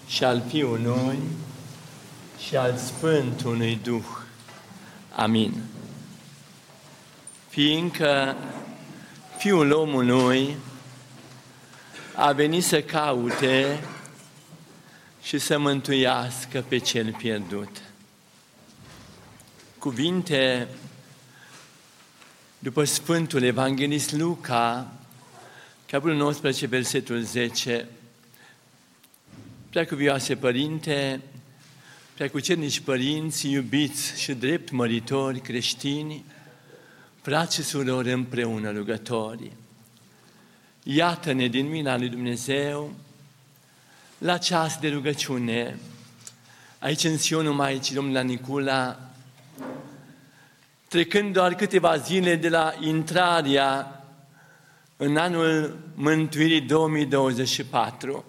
și al Fiului și al Sfântului Duh. Amin. Fiindcă Fiul omului a venit să caute și să mântuiască pe cel pierdut. Cuvinte după Sfântul Evanghelist Luca, capitolul 19, versetul 10. Preacuvioase Părinte, preacucernici părinți, iubiți și drept măritori creștini, frați și surori împreună rugători, iată-ne din mila lui Dumnezeu la ceas de rugăciune, aici în Sionul Maicii Domnului la Nicula, trecând doar câteva zile de la intrarea în anul Mântuirii 2024.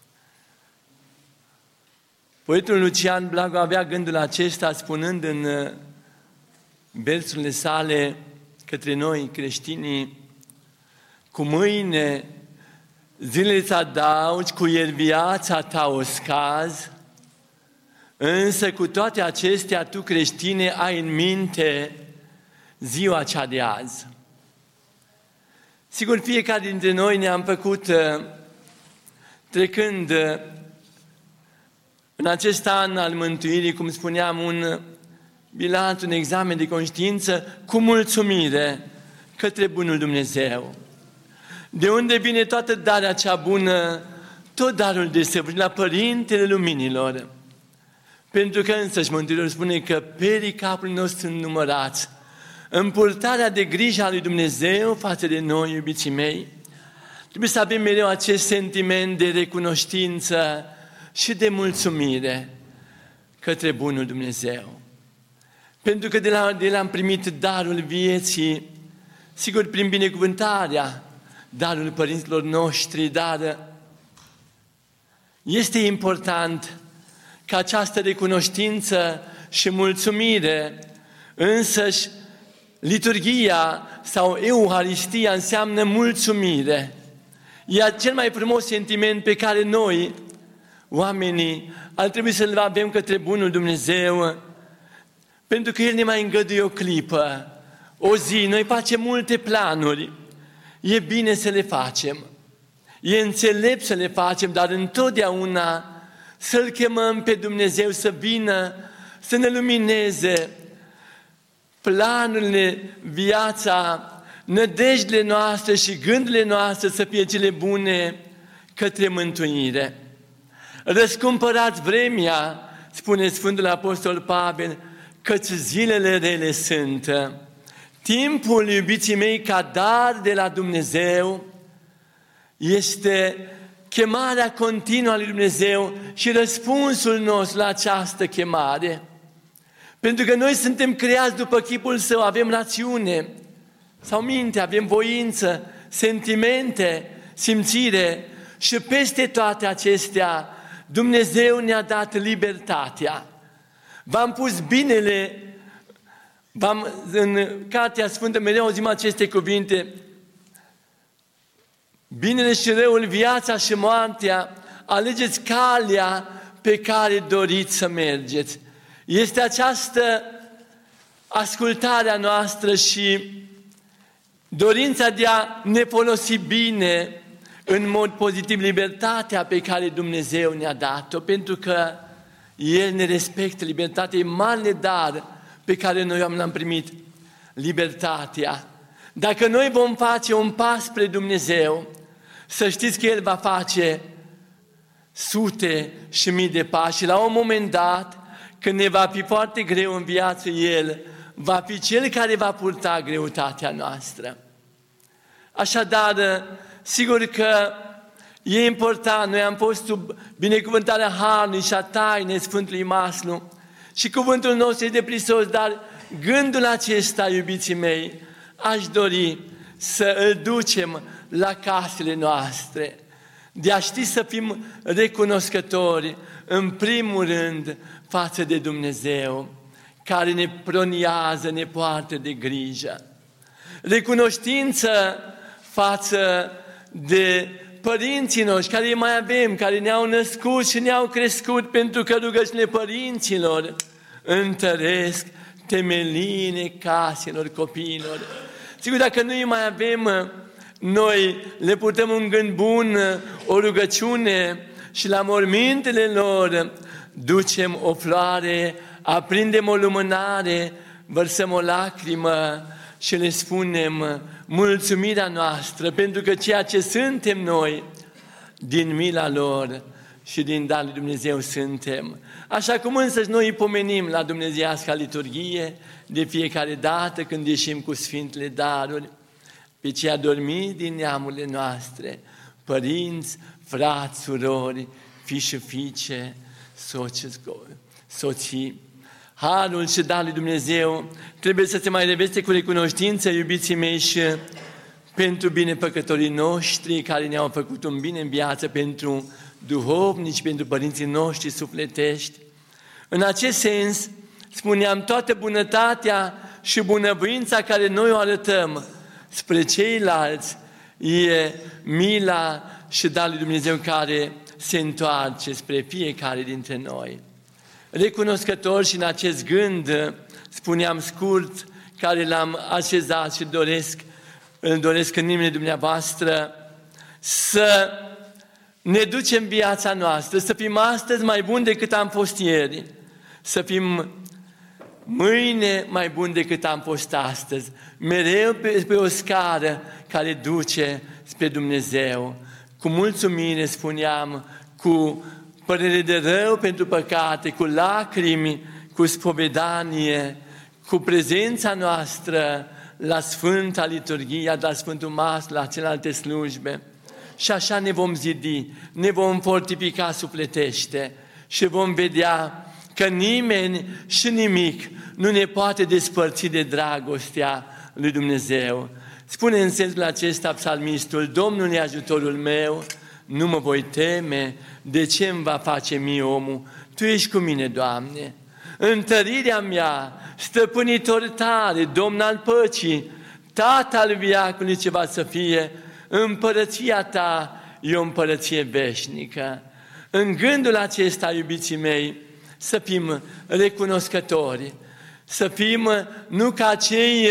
Poetul Lucian Blago avea gândul acesta spunând în versurile sale către noi creștinii: cu mâine zilele ți adaugi, cu el viața ta o scazi, însă cu toate acestea tu, creștine, ai în minte ziua cea de azi. Sigur, fiecare dintre noi ne-am făcut, trecând în acest an al mântuirii, cum spuneam, un bilanț, un examen de conștiință cu mulțumire către bunul Dumnezeu. De unde vine toată darea cea bună, tot darul desăvârșit la Părintele Luminilor. Pentru că însăși Mântuitorul spune că perii capului nostru sunt numărați. În purtarea de grijă a lui Dumnezeu față de noi, iubiții mei, trebuie să avem mereu acest sentiment de recunoștință și de mulțumire către bunul Dumnezeu. Pentru că de la El am primit darul vieții, sigur prin binecuvântarea, darul părinților noștri, dar este important ca această recunoștință și mulțumire, însăși liturghia sau Euharistia înseamnă mulțumire. E cel mai frumos sentiment pe care noi, oamenii, ar trebui să-l avem către bunul Dumnezeu, pentru că El ne mai îngăduie o clipă, o zi. Noi facem multe planuri, e bine să le facem, e înțelept să le facem, dar întotdeauna să-L chemăm pe Dumnezeu să vină, să ne lumineze planurile, viața, nădejdile noastre și gândurile noastre să fie cele bune către mântuire. Răscumpărați vremea, spune Sfântul Apostol Pavel, căci zilele rele sunt. Timpul, iubiții mei, ca dar de la Dumnezeu, este chemarea continuă a lui Dumnezeu și răspunsul nostru la această chemare. Pentru că noi suntem creați după chipul Său, avem rațiune sau minte, avem voință, sentimente, simțire și peste toate acestea Dumnezeu ne-a dat libertatea. V-am pus binele, în Cartea Sfântă mereu auzim aceste cuvinte: binele și răul, viața și moartea, alegeți calea pe care doriți să mergeți. Este această ascultare a noastră și dorința de a ne folosi bine, în mod pozitiv, libertatea pe care Dumnezeu ne-a dat-o, pentru că El ne respectă libertatea, e marele dar pe care noi l-am primit, libertatea. Dacă noi vom face un pas spre Dumnezeu, să știți că El va face sute și mii de pași și la un moment dat, când ne va fi foarte greu în viață, El va fi Cel care va purta greutatea noastră. Așadar, sigur că e important, noi am fost sub binecuvântarea Harului și a tainei Sfântului Maslu și cuvântul nostru e de prisos, dar gândul acesta, iubiții mei, aș dori să îl ducem la casele noastre, de a ști să fim recunoscători, în primul rând, față de Dumnezeu, care ne proniază, ne poartă de grijă. Recunoștință față de părinții noștri care îi mai avem, care ne-au născut și ne-au crescut, pentru că rugăciunile părinților întăresc temeliile caselor copiilor. Sigur, dacă nu îi mai avem, noi le purtăm un gând bun, o rugăciune și la mormintele lor ducem o floare, aprindem o lumânare, vărsăm o lacrimă și le spunem mulțumirea noastră, pentru că ceea ce suntem noi, din mila lor și din darul lui Dumnezeu suntem. Așa cum însăși noi îi pomenim la dumnezeiasca liturghie de fiecare dată când ieșim cu sfintele daruri, pe cei adormiți din neamurile noastre, părinți, frați, surori, fii și fiice, soții. Harul și darul lui Dumnezeu trebuie să se mai reveste cu recunoștință, iubiții mei, și pentru binefăcătorii noștri care ne-au făcut un bine în viață, pentru duhovnici, pentru părinții noștri sufletești. În acest sens, spuneam, toată bunătatea și bunăvoința care noi o arătăm spre ceilalți e mila și darul lui Dumnezeu care se întoarce spre fiecare dintre noi. Recunoscător și în acest gând, spuneam scurt, care l-am așezat și îl doresc în inimile dumneavoastră, să ne ducem viața noastră, să fim astăzi mai buni decât am fost ieri, să fim mâine mai buni decât am fost astăzi, mereu pe o scară care duce spre Dumnezeu. Cu mulțumire, spuneam, cu părere de rău pentru păcate, cu lacrimi, cu spovedanie, cu prezența noastră la Sfânta Liturghie, la Sfântul Mas, la celelalte slujbe. Și așa ne vom zidi, ne vom fortifica sufletește și vom vedea că nimeni și nimic nu ne poate despărți de dragostea lui Dumnezeu. Spune în sensul acesta psalmistul: Domnul e ajutorul meu, nu mă voi teme, de ce îmi va face mie omul? Tu ești cu mine, Doamne. Întărirea mea, stăpânitor tare, Domn al păcii, Tată al viacului ce va să fie, împărăția ta e o împărăție veșnică. În gândul acesta, iubiții mei, să fim recunoscători, să fim nu ca acei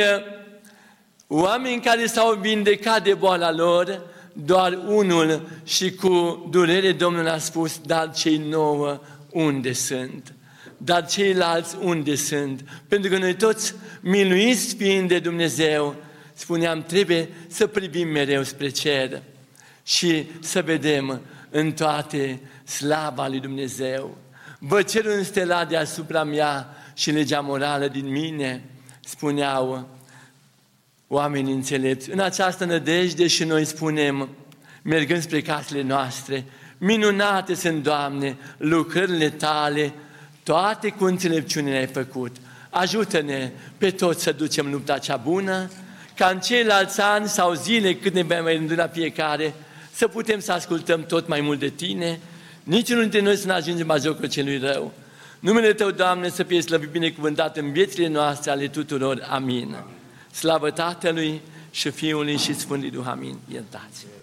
oameni care s-au vindecat de boala lor, doar unul și cu durere Domnul a spus: dar cei 9 unde sunt? Dar ceilalți unde sunt? Pentru că noi toți, miluiți fiind de Dumnezeu, spuneam, trebuie să privim mereu spre cer și să vedem în toate slava lui Dumnezeu. Vă cer un stelat deasupra mea și legea morală din mine, spuneau oamenii înțelepți. În această nădejde și noi spunem, mergând spre casele noastre: minunate sunt, Doamne, lucrările Tale, toate cu înțelepciune le-ai făcut. Ajută-ne pe toți să ducem lupta cea bună, ca în ceilalți ani sau zile cât ne mai rândui la fiecare, să putem să ascultăm tot mai mult de Tine, niciunul dintre noi să ne ajungem la jocul celui rău. Numele Tău, Doamne, să fie slăvit, binecuvântat în viețile noastre ale tuturor. Amin. Slavă Tatălui și Fiului și Sfântului Duh. Amin. Iertați.